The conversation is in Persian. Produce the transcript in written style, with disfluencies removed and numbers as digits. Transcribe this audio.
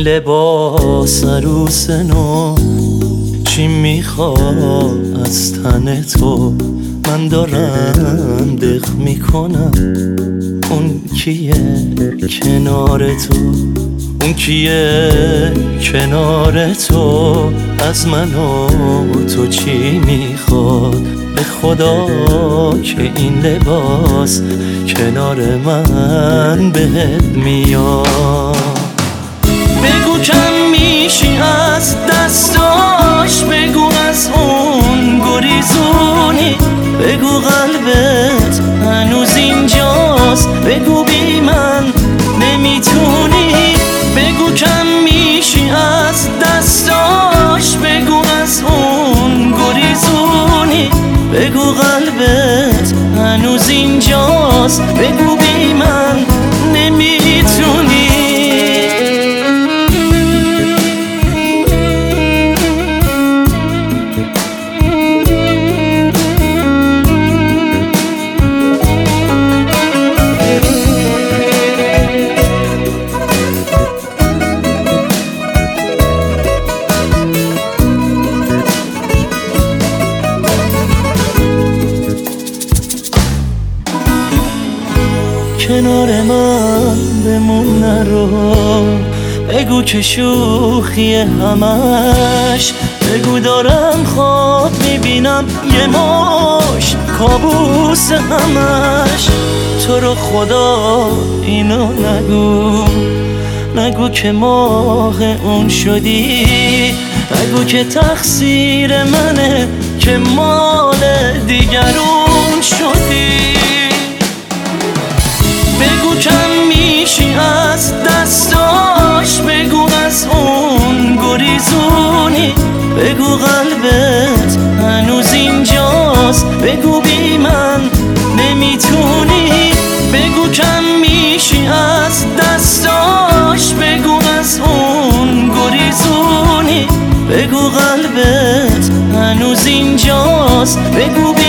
لباس عروس نو چی میخواد از تن تو؟ من دارم دق میکنم اون کیه کنار تو؟ اون کیه کنار تو؟ از من و تو چی میخواد؟ به خدا که این لباس کنار من بهت میاد. بگو کم میشی از دستاش، بگو از اون گریزونی، بگو قلبت هنوز اینجاست، بگو بی من نمیتونی. بگو کم میشی از دستاش، بگو از اون گریزونی، بگو قلبت هنوز اینجاست، بگو بی من نمیتونی. کنار من بمون نرو، بگو که شوخی همش، بگو دارم خواب میبینم یه مش کابوس همش. تو رو خدا اینو نگو که ماه اون شدی، نگو که تقصیر منه که مال دیگرون شدی. بگو کم میشی از دستاش، بگو از اون گریزونی، بگو قلبت هنوز اینجاست، بگو بی من نمیتونی. بگو کم میشی از دستاش، بگو از اون گریزونی، بگو قلبت هنوز اینجاست، بگو